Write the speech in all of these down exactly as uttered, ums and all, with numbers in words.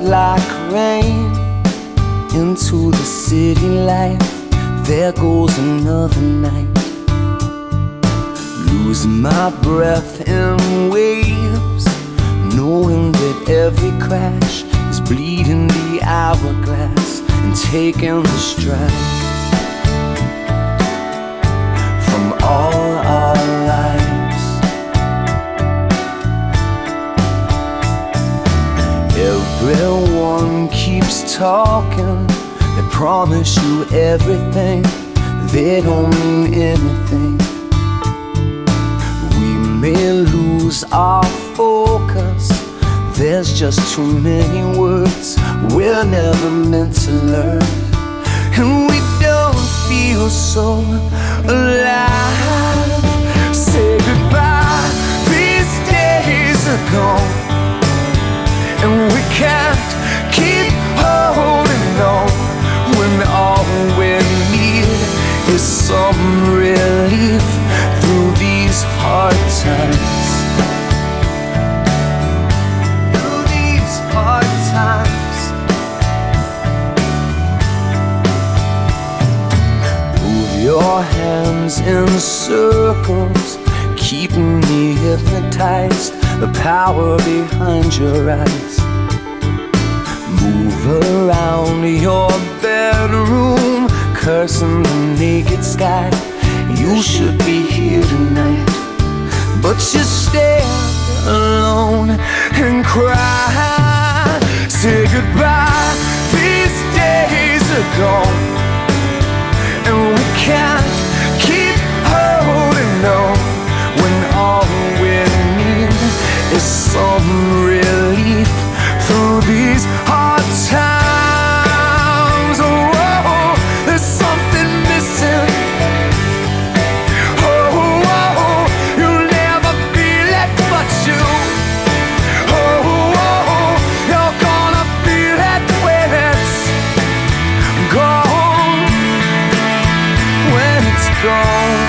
like rain into the city life. There goes another night, losing my breath in waves, knowing that every crash is bleeding the hourglass and taking the stride from all our lives. Everyone keeps talking, they promise you everything, they don't mean anything. We may lose our focus, there's just too many words we're never meant to learn, and we don't feel so alive. Say goodbye, these days are gone, and we can't keep holding on when all we need is some relief through these hard times. Through these hard times. Move your hands in circles, keeping me hypnotized, the power behind your eyes. Move around your bedroom, cursing the naked sky. You should be here tonight, but you stand alone and cry. Say goodbye, these days are gone, and we can't keep holding on when all we need is some relief through these hard times. Oh, there's something missing. Oh, oh, you'll never be left but you. Oh, oh, you're gonna feel it when it's gone. When it's gone.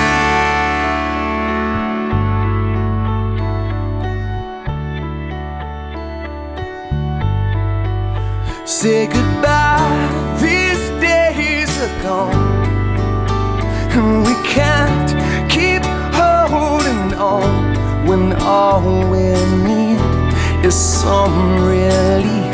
Say goodbye, these days are gone, and we can't keep holding on when all we need is some relief